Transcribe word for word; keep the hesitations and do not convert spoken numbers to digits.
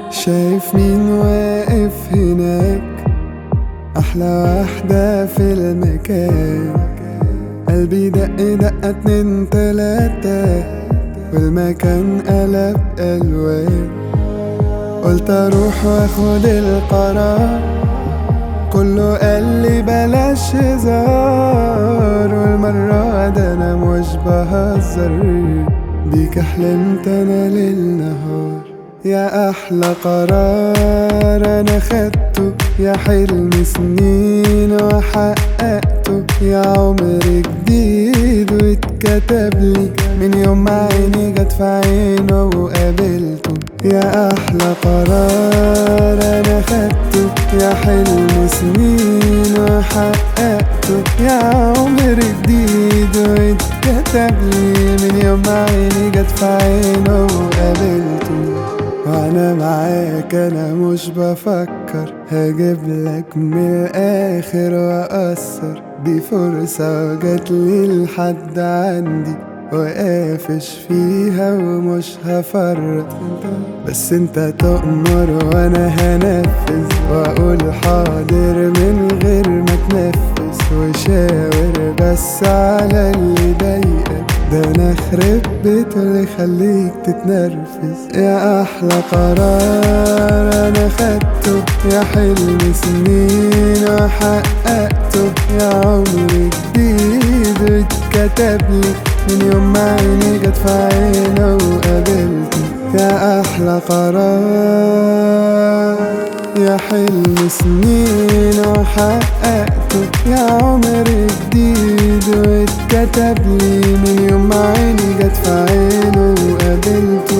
شايف مين واقف هناك؟ أحلى واحدة في المكان. قلبي دق دقة اتنين تلاتة والمكان قلب ألوان. قلت أروح واخد القرار، كله قالي بلاش هزار، والمرة ده أنا مش بهزر بيك، حلمت أنا ليل نهار. يا أحلى قرار أنا خدته، يا حلم سنين وحققته، يا عمر جديد واتكتبلي من يوم ما عيني جت في عينه وقابلته. يا أحلى قرار أنا خدته، يا حلم سنين وحققته، يا عمر جديد واتكتبلي من يوم ما عيني جت في عينه وقابلته. وانا معاك انا مش بفكر، هجيبلك من الاخر واقصر، دي فرصة جاتلي لحد عندي وقافش فيها ومش هفرط. بس انت تؤمر وانا هنفذ، واقول حاضر من غير ما تنفذ، وشاور بس على اللي ضايقك، ده انا خرب بيت اللي يخليك تتنرفز. يا احلى قرار انا خدته، يا حلم سنين وحققته، يا عمر جديد واتكتبلي من يوم ما عيني جت في عينه وقابلته. يا احلى قرار، يا حلم سنين وحققته، يا عمر جديد واتكتبلي من يوم ما عيني جت في عينه وقابلته.